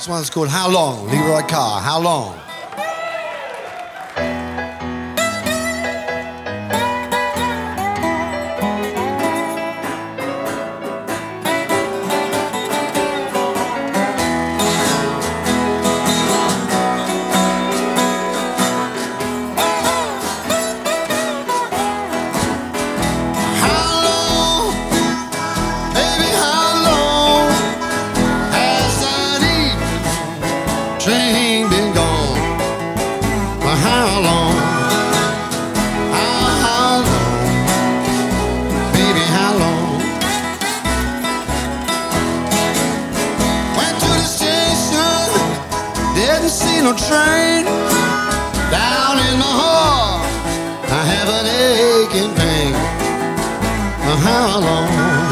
This one's called How Long? Leroy Carr, How Long? Train been gone for how long? How long? Baby, how long? Went to the station, didn't see no train. Down in my heart, I have an aching pain. For how long?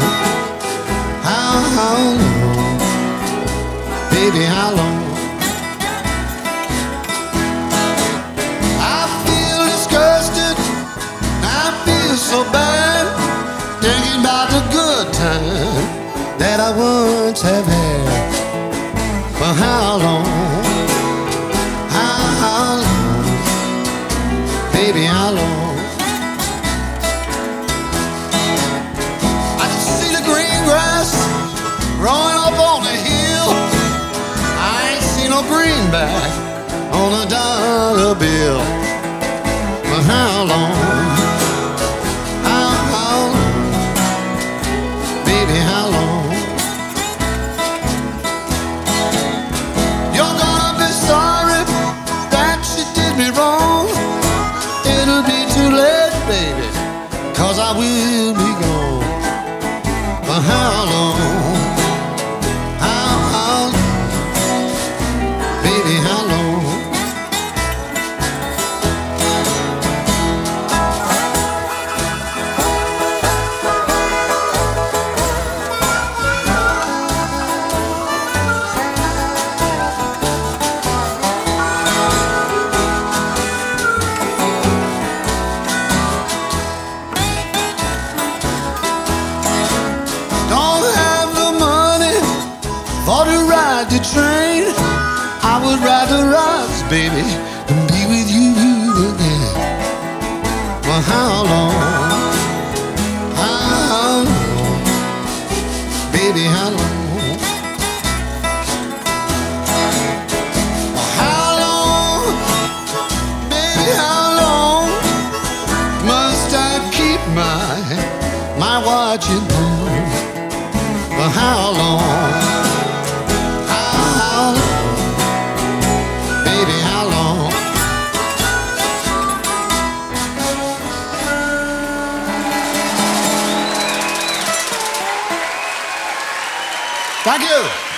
How long? Baby, how long? So bad, thinking about the good time that I once have had. For how long? How long? Baby, how long? I can see the green grass growing up on the hill. I ain't seen no greenback on a dollar bill. For how long? Baby, how long? You're gonna be sorry that you did me wrong. It'll be too late, baby, 'cause I will be gone. For how long? How long? Baby, how long? For to ride the train, I would rather rise, baby, and be with you again. For how long? How long? Baby, how long? How long? Baby, how long must I keep my watching on? For how long? Baby, how long? Thank you.